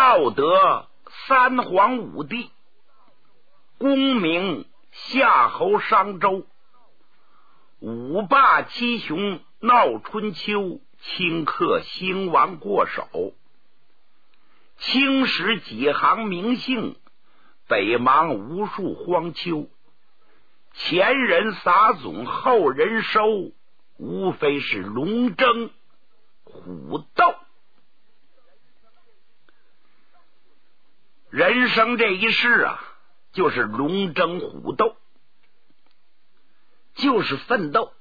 道德三皇五帝，功名夏侯商周，五霸七雄闹春秋，顷刻兴亡过手，青史几行名姓，北邙无数荒丘。前人撒种，后人收，无非是龙争虎斗。人生这一世啊，就是龙争虎斗，就是奋斗。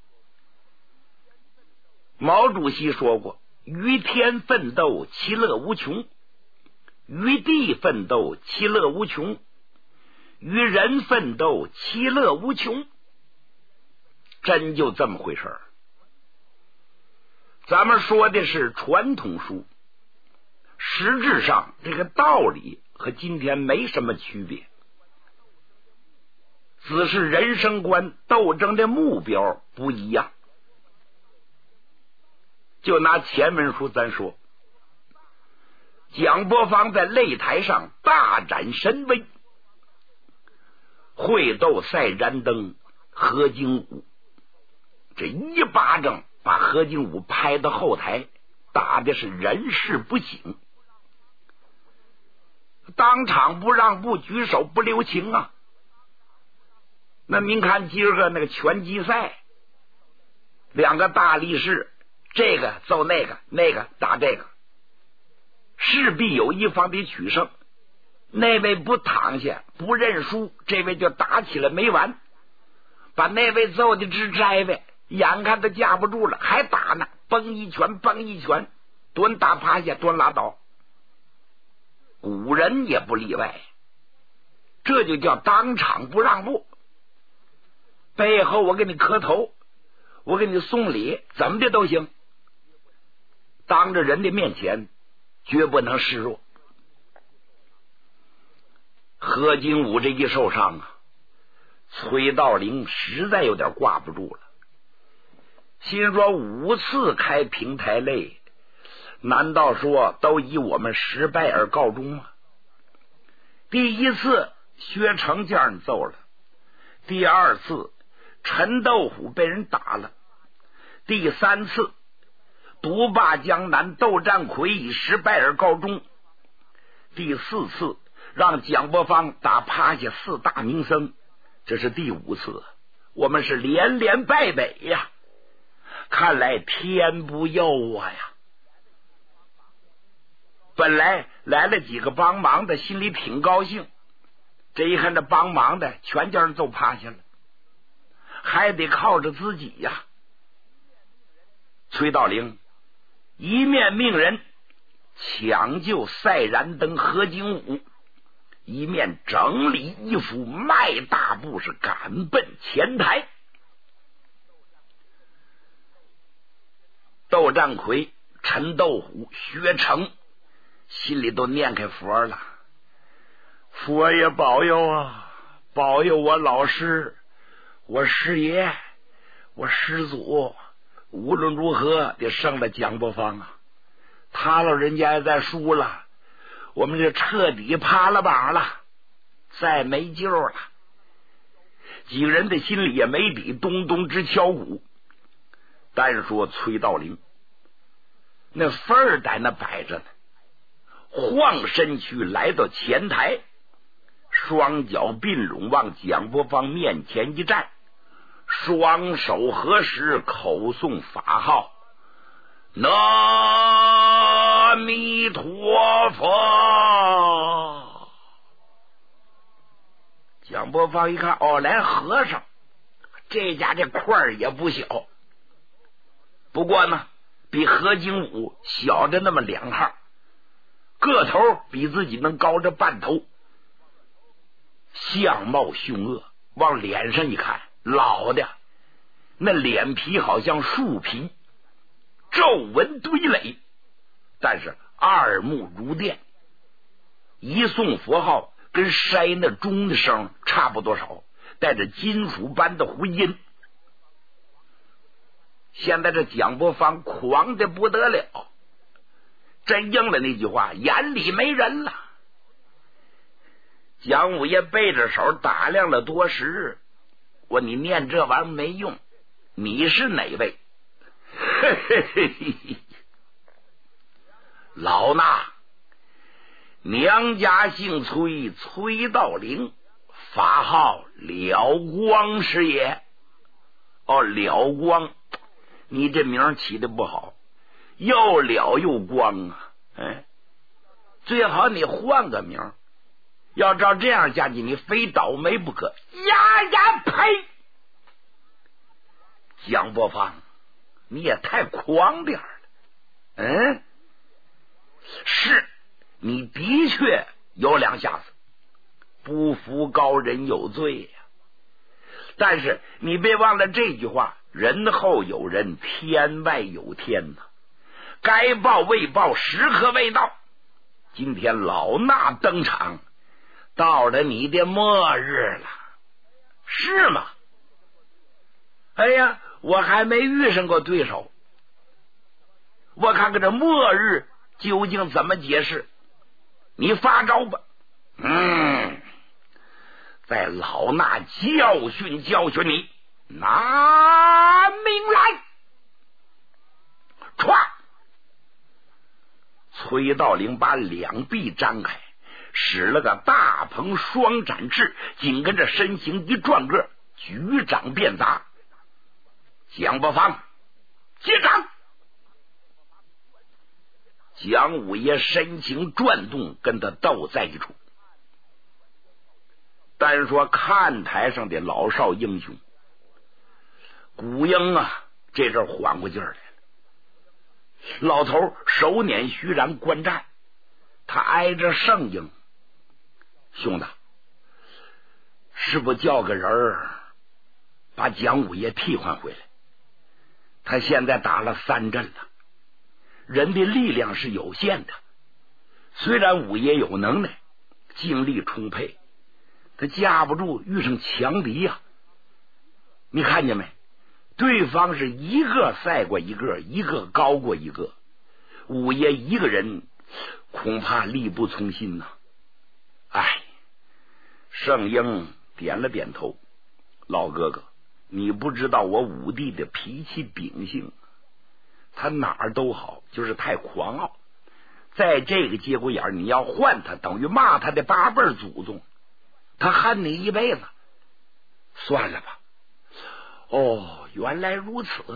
毛主席说过，与天奋斗，其乐无穷；与地奋斗，其乐无穷；与人奋斗，其乐无穷。真就这么回事儿。咱们说的是传统书，实质上这个道理和今天没什么区别，只是人生观斗争的目标不一样。就拿前文书咱说，蒋伯芳在擂台上大展神威，会斗赛燃灯何金武，这一巴掌把何金武拍到后台，打的是人事不省，当场不让步，举手不留情啊。那您看今儿个那个拳击赛，两个大力士，这个揍那个，那个打这个，势必有一方得取胜。那位不躺下不认输，这位就打起来没完，把那位揍的直摘呗，眼看他架不住了还打呢，崩一拳崩一拳，蹲打趴下蹲拉倒。古人也不例外，这就叫当场不让步。背后我给你磕头，我给你送礼，怎么的都行，当着人的面前绝不能示弱。何金武这一受伤啊，崔道陵实在有点挂不住了，心说5次开平台擂，难道说都以我们失败而告终吗？第一次薛成叫人揍了，第二次陈斗虎被人打了，第三次独霸江南窦占魁以失败而告终，第4次让蒋伯芳打趴下4大名僧，这是第5次，我们是连连败北呀！看来天不佑我呀！本来来了几个帮忙的，心里挺高兴，这一看这帮忙的全叫人揍趴下了，还得靠着自己呀。崔道陵一面命人抢救赛燃灯何金武，一面整理衣服，迈大步是赶奔前台。窦占魁、陈斗虎、薛成心里都念开佛了，佛爷保佑啊，保佑我老师，我师爷，我师祖，无论如何得胜了蒋伯芳啊！他老人家再输了，我们就彻底趴了榜了，再没救了。几个人的心里也没底，咚咚直敲鼓。单说崔道陵，那份儿在那摆着呢，晃身躯来到前台，双脚并拢往蒋伯芳面前一站，双手合十，口诵法号：阿弥陀佛。蒋伯芳一看，哦，来和尚，这家这块儿也不小，不过呢比何金武小着那么2号，个头比自己能高着半头，相貌凶恶，往脸上一看，老的那脸皮好像树皮，皱纹堆垒，但是二目如电，一诵佛号跟筛那钟的声差不多少，带着金属般的回音。现在这蒋伯芳狂的不得了， 真应了那句话，眼里没人了。蒋五爷背着手打量了多时，我你念这玩意儿没用，你是哪位？嘿嘿嘿嘿，老衲娘家姓崔，崔道陵，法号了光师爷。哦，了光，你这名起的不好，又了又光啊！哎，最好你换个名，要照这样下去，你非倒霉不可。呀呀呸！蒋伯芳，你也太狂点了。是你的确有两下子，不服高人有罪呀。但是你别忘了这句话，人后有人，天外有天呐，该报未报，时刻未到。今天老衲登场，到了你的末日了，是吗？哎呀，我还没遇上过对手，我看看这末日究竟怎么解释，你发招吧。在老衲教训教训你，拿命来！唰！崔道陵把两臂张开，使了个大鹏双展翅，紧跟着身形一转个，举掌便砸。蒋伯芳接掌！蒋五爷身形转动，跟他斗在一处。单说看台上的老少英雄，古英啊，这阵缓过劲儿来了。老头手捻虚髯观战，他挨着圣英，兄弟，是不叫个人儿把蒋五爷替换回来？他现在打了3阵了，人的力量是有限的，虽然五爷有能耐，精力充沛，他架不住遇上强敌呀。你看见没？对方是一个赛过一个，一个高过一个，五爷一个人恐怕力不从心呐。哎，圣婴点了点头，老哥哥，你不知道我五弟的脾气秉性，他哪儿都好，就是太狂傲。在这个节骨眼，你要换他，等于骂他的8辈祖宗，他恨你一辈子。算了吧。哦，原来如此。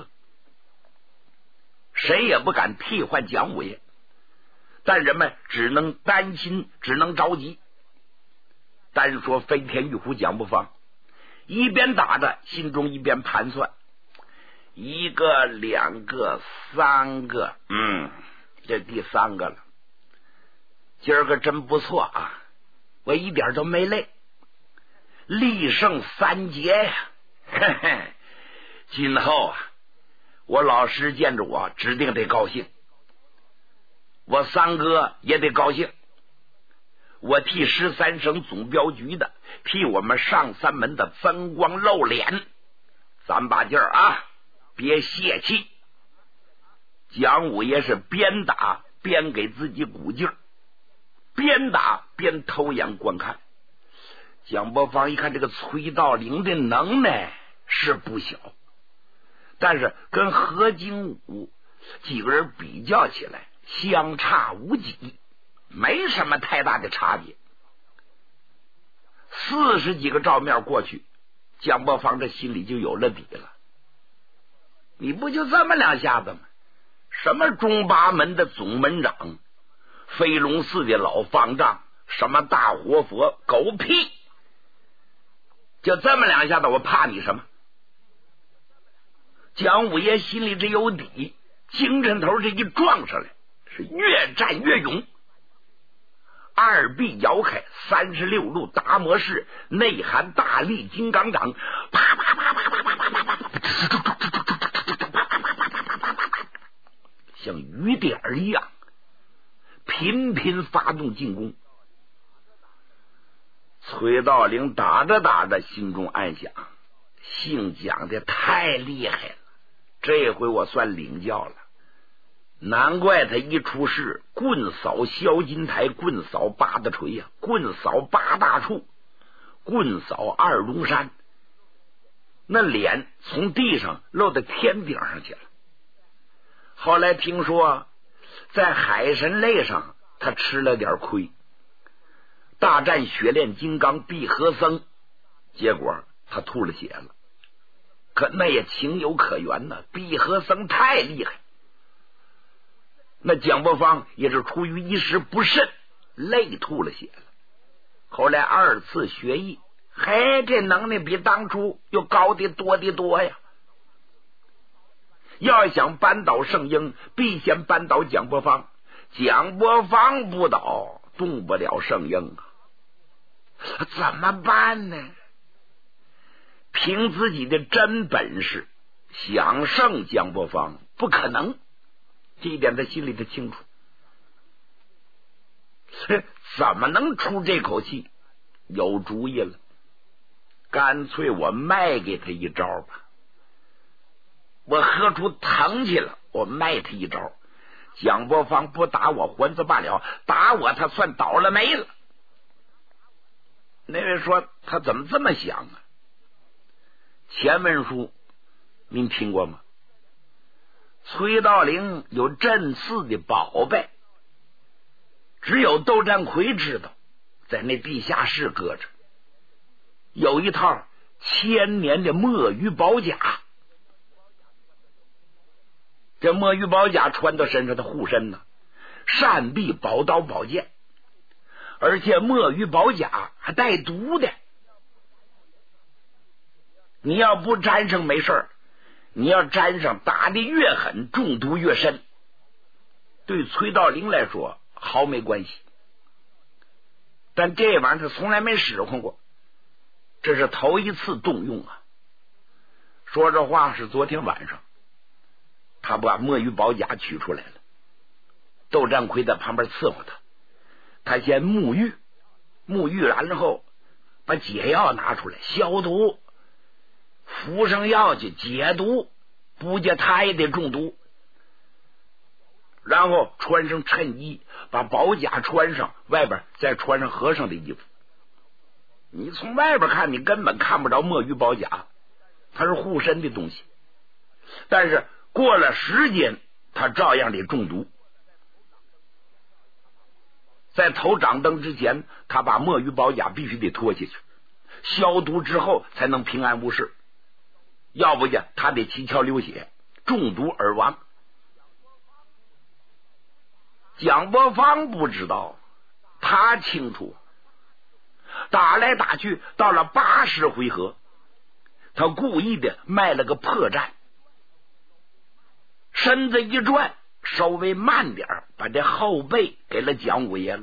谁也不敢替换蒋五爷，但人们只能担心，只能着急。单说飞天玉虎蒋不放，一边打着，心中一边盘算，1个、2个、3个，这第3个了。今儿个真不错啊，我一点都没累，力胜3捷呀！嘿嘿，今后啊，我老师见着我指定得高兴，我3哥也得高兴，我替13省总镖局的，替我们上3门的增光露脸，咱把劲儿啊，别泄气。蒋五爷是边打边给自己鼓劲儿，边打边偷眼观看。蒋伯芳一看这个崔道陵的能耐是不小，但是跟何金武几个人比较起来相差无几，没什么太大的差别。40几个照面过去，蒋伯芳这心里就有了底了。你不就这么2下子吗？什么中八门的总门长，飞龙寺的老方丈，什么大活佛，狗屁！就这么2下子，我怕你什么？蒋五爷心里这有底，精神头这一撞上来，是越战越勇。2臂摇开，36路达摩式内含大力金刚掌，啪啪啪啪啪啪啪啪啪，像雨点一样频频发动进攻。崔道陵打着打着，心中暗想，姓蒋的太厉害了，这回我算领教了。 难怪他一出事，棍扫萧金台，棍扫八大锤呀，棍扫八大处，棍扫二龙山，那脸从地上落到天顶上去了。后来听说在海神类上他吃了点亏，大战血炼金刚碧和僧，结果他吐了血了。可那也情有可原呢，碧和僧太厉害。那蒋伯方也是出于一时不慎，累吐了血了。后来二次学艺，嘿，这能耐比当初又高的多的多呀。要想扳倒圣婴，必先扳倒蒋伯方。蒋伯方不倒，动不了圣婴啊。怎么办呢？凭自己的真本事想胜蒋伯方不可能，这一点他心里头清楚。怎么能出这口气？有主意了，干脆我卖给他一招吧。我喝出疼去了，我卖他一招。蒋伯方不打我还则罢了，打我他算倒了霉了。那位说他怎么这么想啊？前文书您听过吗？崔道陵有镇寺的宝贝，只有窦占奎知道，在那地下室搁着，有一套千年的墨鱼宝甲。这墨鱼宝甲穿到身上的护身呢，善避宝刀宝剑，而且墨鱼宝甲还带毒的。你要不沾上没事儿，你要沾上打的越狠，中毒越深。对崔道陵来说毫没关系，但这玩意儿他从来没使唤过，这是头一次动用啊。说这话是昨天晚上，他把墨鱼宝甲取出来了，窦占奎在旁边伺候他，他先沐浴，沐浴完了后把解药拿出来消毒，服上药去解毒，不解他也得中毒。然后穿上衬衣，把宝甲穿上，外边再穿上和尚的衣服。你从外边看，你根本看不着墨鱼宝甲，它是护身的东西，但是过了时间他照样得中毒。在头掌灯之前，他把墨鱼宝甲必须得脱下去，消毒之后才能平安无事，要不然他得七窍流血，中毒而亡。蒋伯方不知道，他清楚。打来打去到了80回合，他故意的卖了个破绽，身子一转，稍微慢点，把这后背给了蒋五爷了。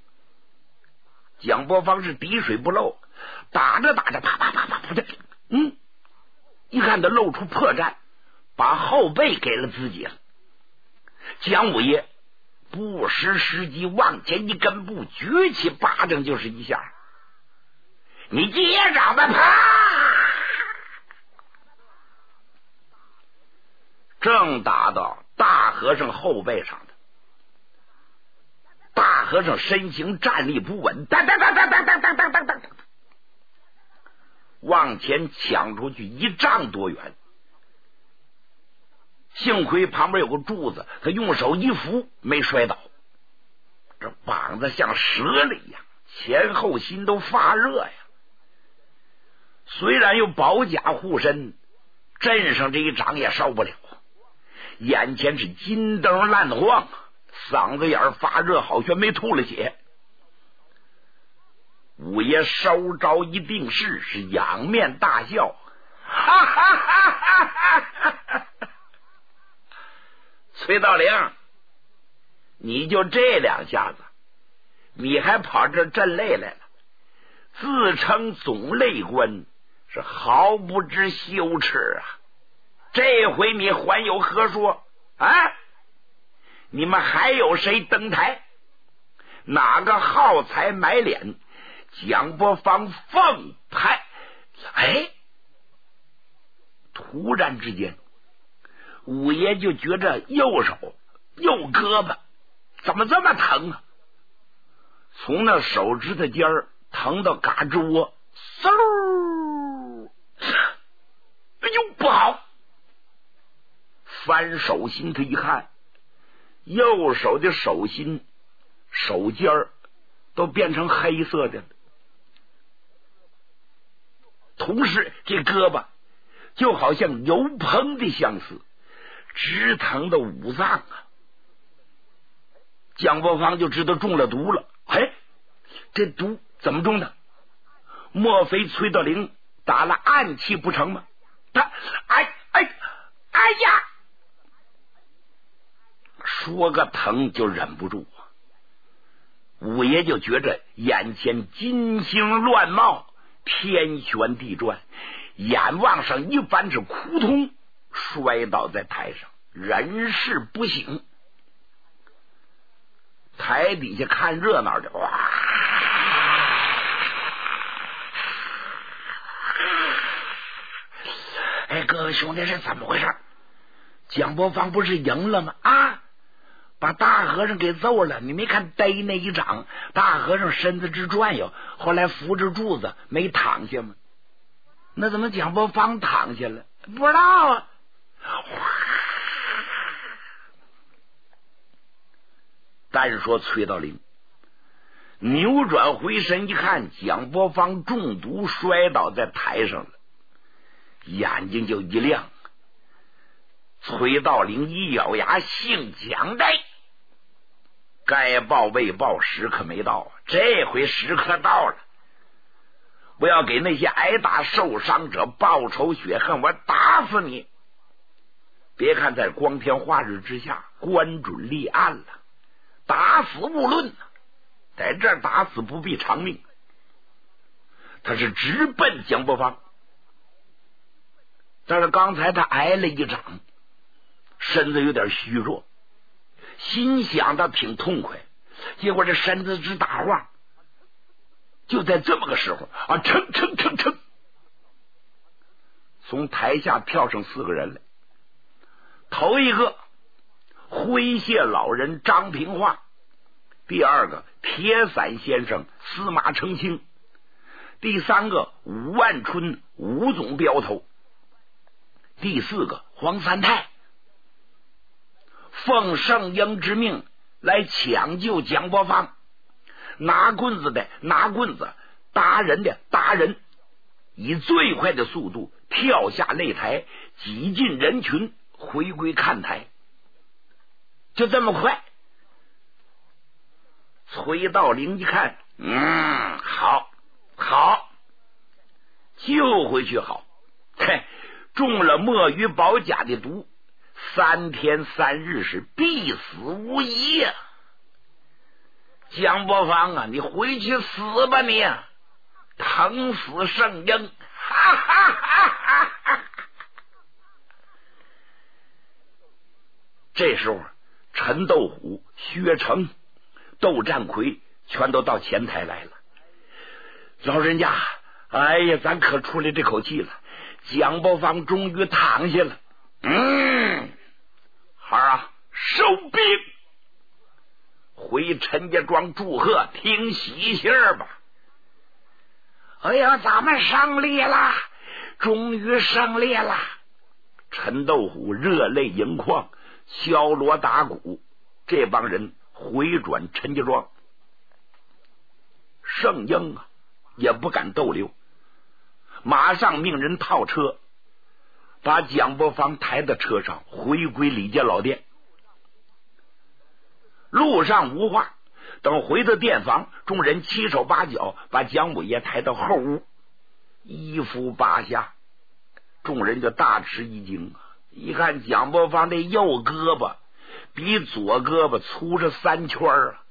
蒋伯方是滴水不漏，打着打着，啪啪啪啪啪的，一看他露出破绽，把后背给了自己了。蒋五爷不失时机，往前一根步，举起巴掌就是一下。你接掌吧，啪！正打到大和尚后背上的。大和尚身形站立不稳，当当当当当当当当当当，往前抢出去1丈多远。幸亏旁边有个柱子，他用手一扶，没摔倒。这膀子像蛇了一样，前后心都发热呀。虽然有宝甲护身，镇上这一掌也烧不了，眼前是金灯烂晃，嗓子眼发热，好像没吐了血。五爷收招一定是仰面大笑，哈哈哈哈哈哈！崔道陵，你就这2下子，你还跑这镇擂来了，自称总擂官，是毫不知羞耻啊！这回你还有何说啊？你们还有谁登台？哪个耗财买脸？蒋伯方奉派！突然之间，五爷就觉着右手右胳膊怎么这么疼啊？从那手指头尖儿疼到嘎吱窝，嗖！哎呦，不好！翻手心，他一看，右手的手心手尖儿都变成黑色的了，同时这胳膊就好像油烹的相似，直疼的五脏啊！蒋伯芳就知道中了毒了。哎，这毒怎么中的？莫非崔道灵打了暗器不成吗？他哎呀！说个疼就忍不住啊！五爷就觉着眼前金星乱冒，天旋地转，眼望上一番是扑通，摔倒在台上，人事不省。台底下看热闹的，哇！哎，各位兄弟，是怎么回事？蒋伯芳不是赢了吗？啊，把大和尚给揍了，你没看逮那一掌，大和尚身子直转悠，后来扶着柱子没躺下吗？那怎么蒋伯芳躺下了？不知道啊。单说崔道灵扭转回神一看，蒋伯芳中毒摔倒在台上了，眼睛就一亮。崔道灵一咬牙，姓蒋的，该报未报，时刻没到，这回时刻到了，我要给那些挨打受伤者报仇雪恨，我打死你！别看在光天化日之下，官准立案了，打死勿论，在这儿打死不必偿命。他是直奔蒋伯芳，但是刚才他挨了一掌，身子有点虚弱，心想的挺痛快，结果这身子直打晃。就在这么个时候啊，噌，从台下跳上4个人来。头一个诙谐老人张平化，第二个铁伞先生司马承清，第三个武万春武总镖头，第四个黄三太，奉圣英之命来抢救蒋伯芳，拿棍子的拿棍子，打人的打人，以最快的速度跳下擂台，挤进人群，回归看台。就这么快。崔道灵一看，好，救回去好。嘿，中了墨鱼宝甲的毒，3天3日是必死无疑呀！蒋伯芳啊，你回去死吧你！疼死圣英！哈哈哈哈哈！这时候，陈斗虎、薛成、窦占魁全都到前台来了。老人家，哎呀，咱可出来这口气了，蒋伯芳终于躺下了。孩儿啊，收兵！回陈家庄祝贺，听喜信儿吧！哎呀，咱们胜利了，终于胜利了！陈斗虎热泪盈眶，敲锣打鼓，这帮人回转陈家庄。圣英啊，也不敢逗留，马上命人套车，把蒋伯芳抬到车上，回归李家老店。路上无话，等回到店房，众人七手八脚把蒋五爷抬到后屋，衣服扒下，众人就大吃一惊啊！一看蒋伯芳这右胳膊比左胳膊粗着3圈啊，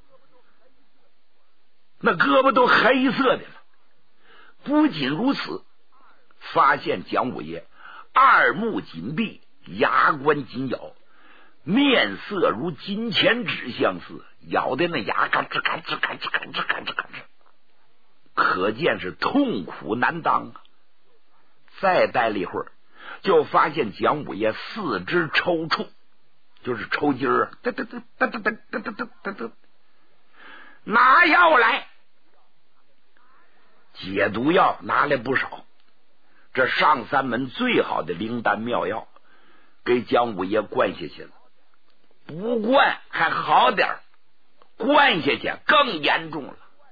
那胳膊都黑色的了。不仅如此，发现蒋五爷2目紧闭，牙关紧咬，面色如金钱纸相似，咬的那牙嘎吱嘎吱嘎吱嘎吱嘎吱嘎吱，可见是痛苦难当啊！再待了一会儿，就发现蒋五爷4肢抽搐， 就是抽筋儿，拿药来。解毒药拿来不少，这上三门最好的灵丹妙药给蒋五爷灌下去了。不灌还好点，灌下去更严重了，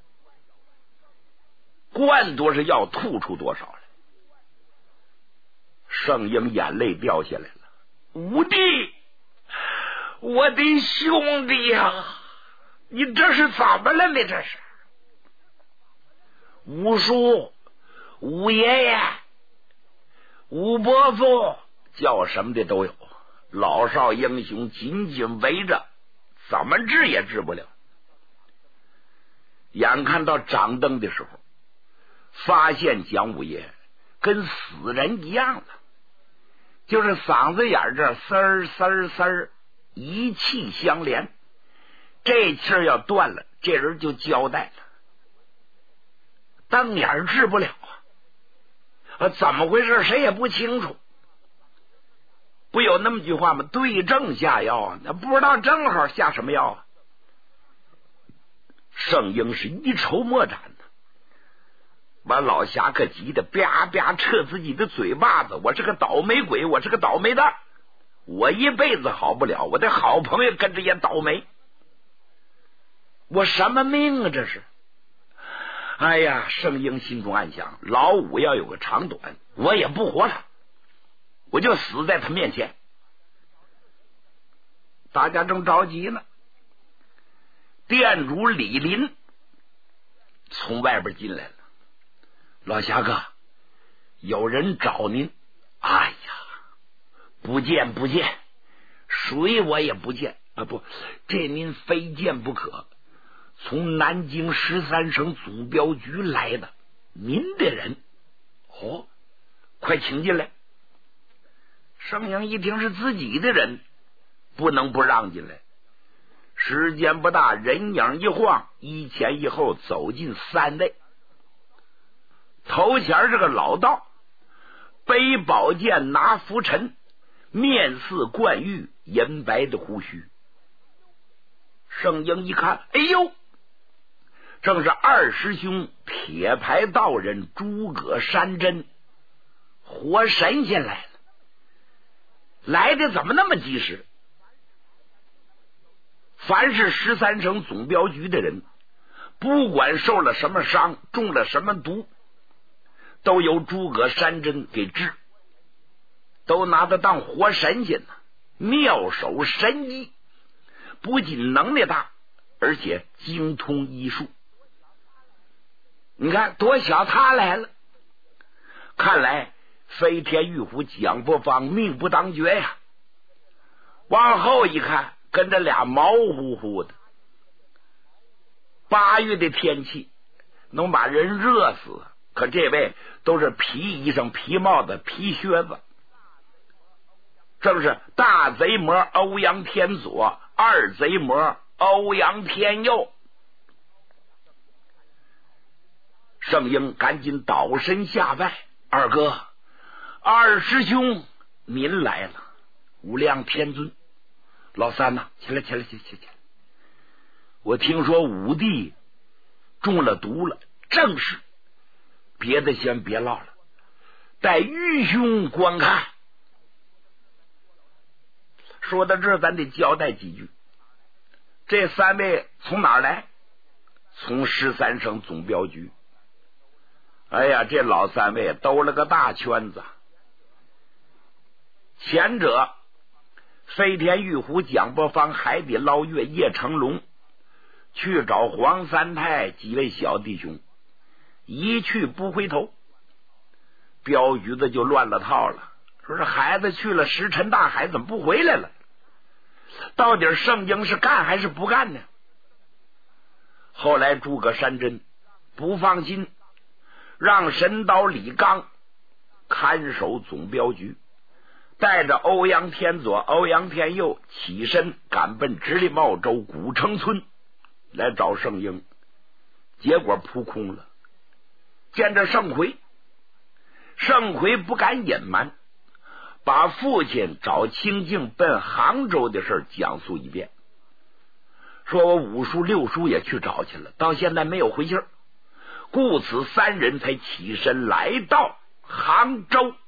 灌多少药吐出多少来。圣婴眼泪掉下来了，五弟，我的兄弟呀，你这是怎么了呢？这是五叔、五爷爷、五伯父，叫什么的都有，老少英雄紧紧围着，怎么治也治不了。眼看到掌灯的时候，发现蒋五爷跟死人一样了，就是嗓子眼这丝儿丝儿丝儿一气相连，这气儿要断了，这人就交代了，瞪眼治不了啊！怎么回事？谁也不清楚。不有那么句话吗？对症下药啊，那不知道正好下什么药啊。圣婴是一筹莫展的，把老侠可急得啪啪撤自己的嘴巴子。我是个倒霉鬼，我是个倒霉蛋，我一辈子好不了，我的好朋友跟着也倒霉，我什么命啊这是？哎呀，圣婴心中暗想，老五要有个长短，我也不活了，我就死在他面前。大家正着急呢，店主李林从外边进来了。老侠哥，有人找您。哎呀，不见不见，谁我也不见啊！不，这您非见不可。从南京13省祖镖局来的，您的人。哦，快请进来。圣婴一听是自己的人，不能不让进来。时间不大，人影一晃，一前一后走进三位。头前是个老道，背宝剑，拿拂尘，面似冠玉，银白的胡须。圣婴一看，哎呦，正是二师兄铁牌道人诸葛山珍，活神仙来了，来的怎么那么及时？凡是13省总镖局的人，不管受了什么伤，中了什么毒，都由诸葛山珍给治，都拿他当活神仙呢，妙手神医，不仅能力大，而且精通医术。你看多巧，他来了，看来飞天玉虎蒋伯方命不当绝呀。往后一看，跟着俩毛乎乎的。8月的天气能把人热死，可这位都是皮衣裳、皮帽子、皮靴子，正是大贼魔欧阳天左，二贼魔欧阳天右。圣婴赶紧倒身下拜，二哥、二师兄，您来了，无量天尊。老三呐，起来起来起来起来！我听说五弟中了毒了，正是，别的先别唠了，带愚兄观看。说到这儿，咱得交代几句。这三位从哪儿来？从13省总镖局。哎呀，这老三位兜了个大圈子。前者飞天玉虎蒋伯方，海底捞月叶成龙，去找黄三太几位小弟兄，一去不回头，镖局子就乱了套了，说这孩子去了石沉大海，怎么不回来了？到底圣婴是干还是不干呢？后来诸葛山珍不放心，让神刀李刚看守总镖局，带着欧阳天左、欧阳天右起身赶奔直隶茂州古城村来找圣婴，结果扑空了。见着圣魁，圣魁不敢隐瞒， 把父亲找清静奔杭州的事讲述一遍，说我五叔六叔也去找去了，到现在没有回信，故此三人才起身来到杭州。